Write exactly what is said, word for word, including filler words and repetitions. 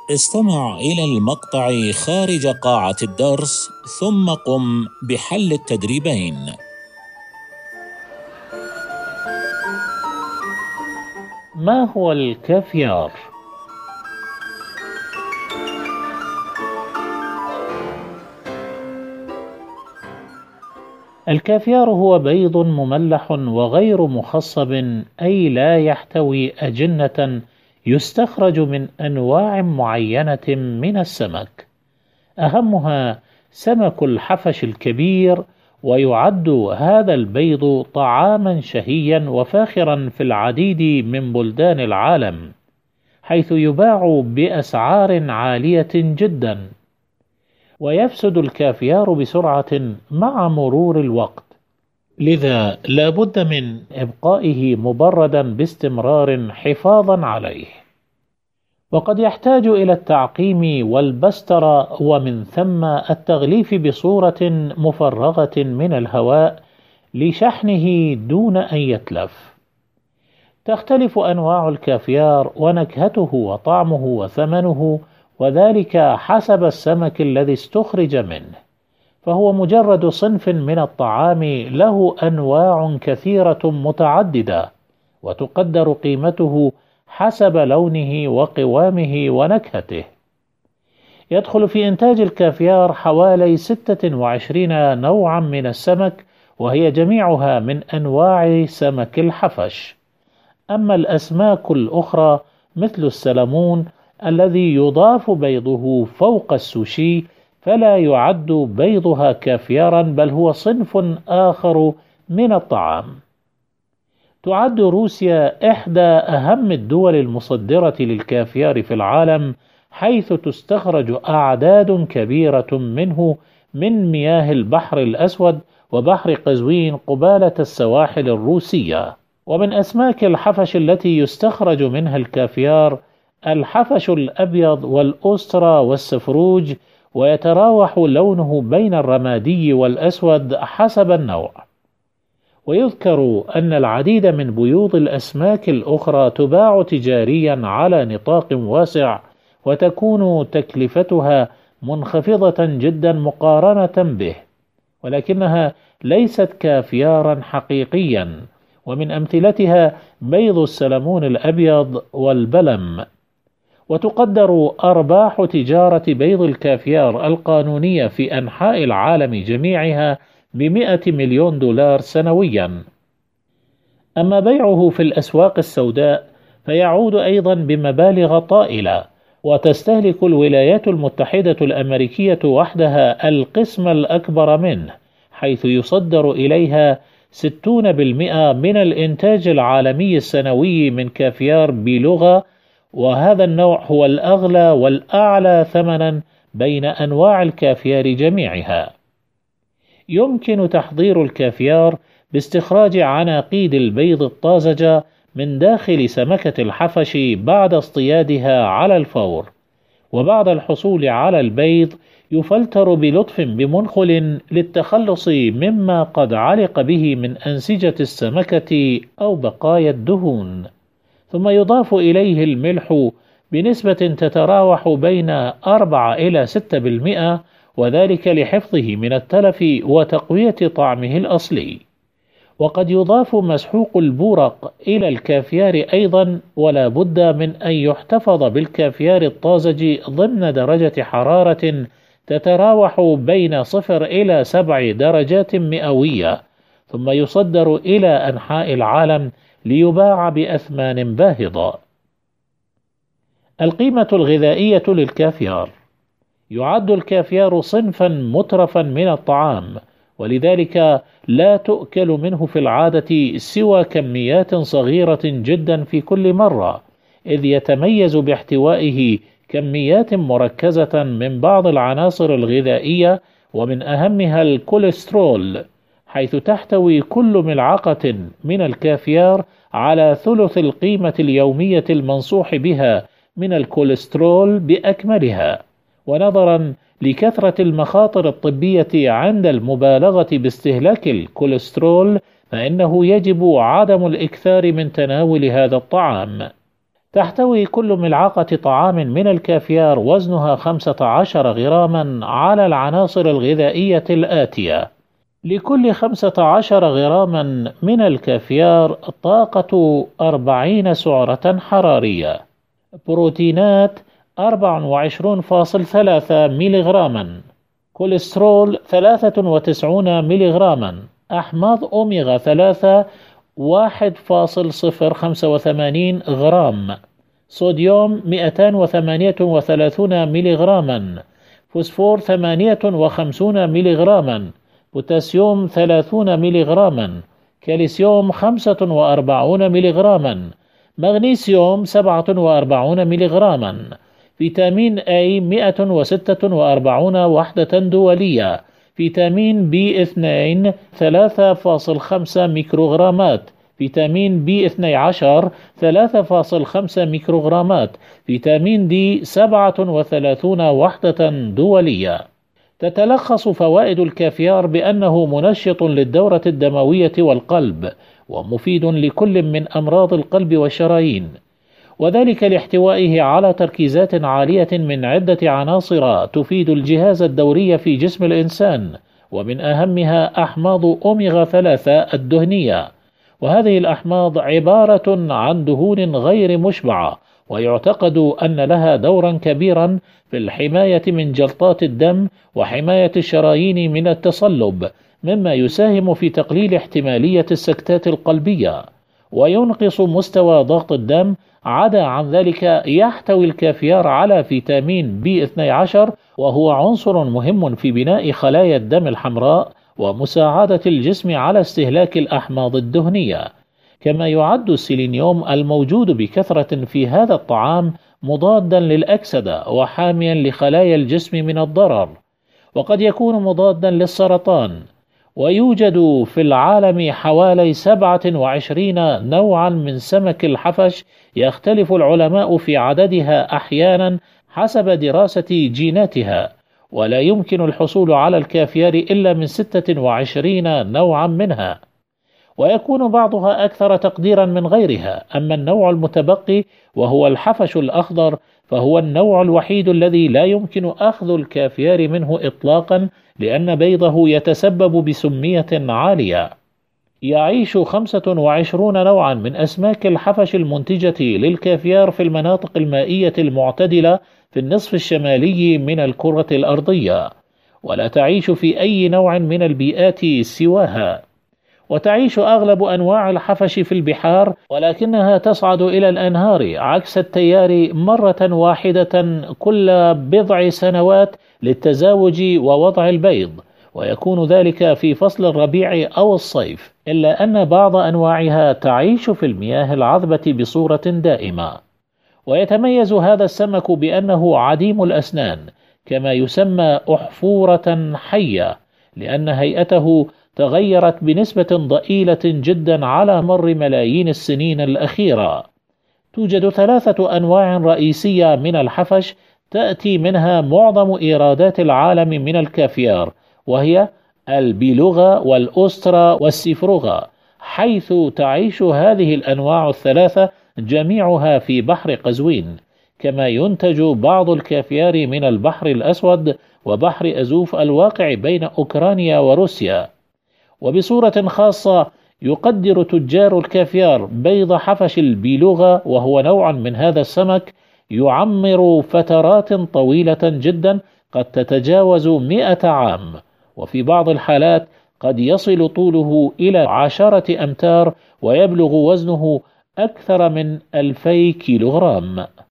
استمع إلى المقطع خارج قاعة الدرس ثم قم بحل التدريبين. ما هو الكافيار؟ الكافيار هو بيض مملح وغير مخصب، أي لا يحتوي أجنة، يستخرج من أنواع معينة من السمك، أهمها سمك الحفش الكبير، ويعد هذا البيض طعاما شهيا وفاخرا في العديد من بلدان العالم، حيث يباع بأسعار عالية جدا. ويفسد الكافيار بسرعة مع مرور الوقت، لذا لا بد من إبقائه مبردا باستمرار حفاظا عليه. وقد يحتاج إلى التعقيم والبستر، ومن ثم التغليف بصورة مفرغة من الهواء لشحنه دون أن يتلف. تختلف أنواع الكافيار ونكهته وطعمه وثمنه، وذلك حسب السمك الذي استخرج منه، فهو مجرد صنف من الطعام له أنواع كثيرة متعددة، وتقدر قيمته حسب لونه وقوامه ونكهته. يدخل في إنتاج الكافيار حوالي ستة وعشرين نوعا من السمك، وهي جميعها من أنواع سمك الحفش. أما الأسماك الأخرى مثل السلمون الذي يضاف بيضه فوق السوشي، فلا يعد بيضها كافيارا، بل هو صنف آخر من الطعام. تعد روسيا إحدى أهم الدول المصدرة للكافيار في العالم، حيث تستخرج أعداد كبيرة منه من مياه البحر الأسود وبحر قزوين قبالة السواحل الروسية. ومن أسماك الحفش التي يستخرج منها الكافيار الحفش الأبيض والأسترا والسفروج، ويتراوح لونه بين الرمادي والأسود حسب النوع. ويذكر أن العديد من بيوض الأسماك الأخرى تباع تجاريا على نطاق واسع، وتكون تكلفتها منخفضة جدا مقارنة به، ولكنها ليست كافيارا حقيقيا. ومن أمثلتها بيض السلمون الأبيض والبلم. وتقدر أرباح تجارة بيض الكافيار القانونية في أنحاء العالم جميعها بمئة مليون دولار سنويا. أما بيعه في الأسواق السوداء فيعود أيضا بمبالغ طائلة، وتستهلك الولايات المتحدة الأمريكية وحدها القسم الأكبر منه، حيث يصدر إليها ستون بالمئة من الإنتاج العالمي السنوي من كافيار بلغة، وهذا النوع هو الأغلى والأعلى ثمنا بين أنواع الكافيار جميعها. يمكن تحضير الكافيار باستخراج عناقيد البيض الطازجة من داخل سمكة الحفش بعد اصطيادها على الفور، وبعد الحصول على البيض يفلتر بلطف بمنخل للتخلص مما قد علق به من أنسجة السمكة أو بقايا الدهون، ثم يضاف إليه الملح بنسبة تتراوح بين أربعة إلى ستة بالمئة، وذلك لحفظه من التلف وتقوية طعمه الأصلي. وقد يضاف مسحوق البورق إلى الكافيار أيضا، ولا بد من أن يحتفظ بالكافيار الطازج ضمن درجة حرارة تتراوح بين صفر إلى سبع درجات مئوية، ثم يصدر إلى أنحاء العالم ليباع بأثمان باهظة. القيمة الغذائية للكافيار: يعد الكافيار صنفا مترفا من الطعام، ولذلك لا تؤكل منه في العادة سوى كميات صغيرة جدا في كل مرة، إذ يتميز باحتوائه كميات مركزة من بعض العناصر الغذائية، ومن أهمها الكوليسترول، حيث تحتوي كل ملعقة من الكافيار على ثلث القيمة اليومية المنصوح بها من الكوليسترول بأكملها. ونظرا لكثرة المخاطر الطبية عند المبالغة باستهلاك الكوليسترول، فإنه يجب عدم الإكثار من تناول هذا الطعام. تحتوي كل ملعقة طعام من الكافيار وزنها خمسة عشر غراما على العناصر الغذائية الآتية: لكل خمسة عشر غراما من الكافيار طاقة أربعين سعرة حرارية، بروتينات أربعة وعشرين فاصلة ثلاثة ميليغراما، كوليسترول ثلاثة وتسعين ميليغراما، أحماض أوميغا ثلاثة واحد فاصلة صفر خمسة وثمانين غرام، صوديوم مئتين وثمانية وثلاثين ميليغراما، فوسفور ثمانية وخمسين ميليغراما، بوتاسيوم ثلاثين ميليغراما، كالسيوم خمسة وأربعين ميليغراما، مغنيسيوم سبعة وأربعين ميليغراما، فيتامين A مئة وستة وأربعين وحدة دولية، فيتامين بي اثنين ثلاثة فاصلة خمسة ميكروغرامات، فيتامين بي اثني عشر ثلاثة فاصلة خمسة ميكروغرامات، فيتامين دي سبعة وثلاثين وحدة دولية. تتلخص فوائد الكافيار بأنه منشط للدورة الدموية والقلب، ومفيد لكل من أمراض القلب والشرايين، وذلك لاحتوائه على تركيزات عالية من عدة عناصر تفيد الجهاز الدوري في جسم الإنسان، ومن أهمها أحماض أوميغا ثلاثة الدهنية، وهذه الأحماض عبارة عن دهون غير مشبعة، ويعتقد أن لها دورا كبيرا في الحماية من جلطات الدم وحماية الشرايين من التصلب، مما يساهم في تقليل احتمالية السكتات القلبية وينقص مستوى ضغط الدم. عدا عن ذلك يحتوي الكافيار على فيتامين بي اثني عشر، وهو عنصر مهم في بناء خلايا الدم الحمراء ومساعدة الجسم على استهلاك الأحماض الدهنية. كما يعد السيلينيوم الموجود بكثرة في هذا الطعام مضادا للأكسدة وحاميا لخلايا الجسم من الضرر، وقد يكون مضادا للسرطان. ويوجد في العالم حوالي سبعة وعشرين نوعا من سمك الحفش، يختلف العلماء في عددها أحيانا حسب دراسة جيناتها، ولا يمكن الحصول على الكافيار إلا من ستة وعشرين نوعا منها، ويكون بعضها أكثر تقديرا من غيرها. أما النوع المتبقي وهو الحفش الأخضر فهو النوع الوحيد الذي لا يمكن أخذ الكافيار منه إطلاقا، لأن بيضه يتسبب بسمية عالية. يعيش خمسة وعشرين نوعا من أسماك الحفش المنتجة للكافيار في المناطق المائية المعتدلة في النصف الشمالي من الكرة الأرضية، ولا تعيش في أي نوع من البيئات سواها. وتعيش أغلب أنواع الحفش في البحار، ولكنها تصعد إلى الأنهار عكس التيار مرة واحدة كل بضع سنوات للتزاوج ووضع البيض، ويكون ذلك في فصل الربيع أو الصيف، إلا أن بعض أنواعها تعيش في المياه العذبة بصورة دائمة. ويتميز هذا السمك بأنه عديم الأسنان، كما يسمى أحفورة حية، لأن هيئته تغيرت بنسبة ضئيلة جدا على مر ملايين السنين الأخيرة. توجد ثلاثة أنواع رئيسية من الحفش تأتي منها معظم إيرادات العالم من الكافيار، وهي البيلوغا والأسترا والسيفروغا، حيث تعيش هذه الأنواع الثلاثة جميعها في بحر قزوين. كما ينتج بعض الكافيار من البحر الأسود وبحر أزوف الواقع بين أوكرانيا وروسيا. وبصورة خاصة يقدر تجار الكافيار بيض حفش البيلوغا، وهو نوع من هذا السمك يعمر فترات طويلة جدا قد تتجاوز مئة عام، وفي بعض الحالات قد يصل طوله إلى عشرة أمتار ويبلغ وزنه أكثر من ألفي كيلوغرام.